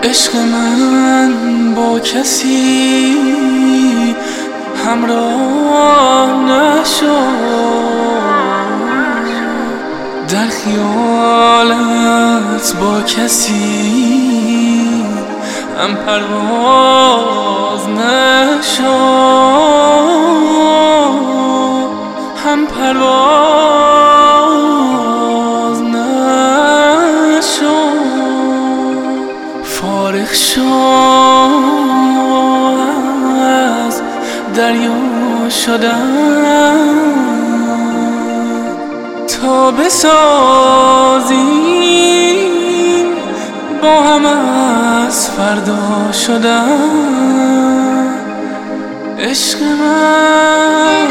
عشق من با کسی همراه نشد، در خیالت با کسی هم پرواز نشد، هم پرواز نشد. فارغ شو از دریا شدن تا بسازیم با هم از فردا شدن. عشق من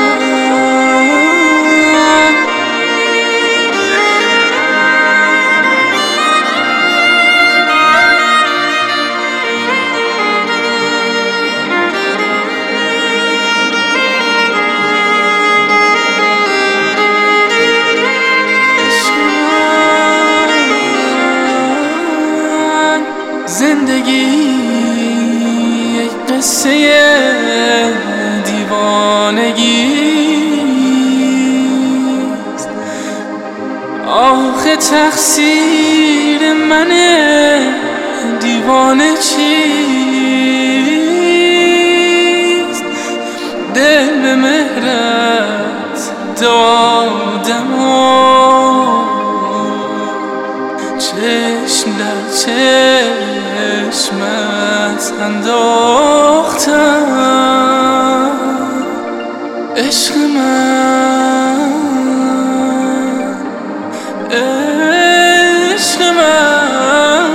زندگی یک قصه دیوانگیست، آخه تقصیر من دیوانه چیست؟ دل به مهرت دادم و چشم در چشمت انداختم. عشق من، عشق من.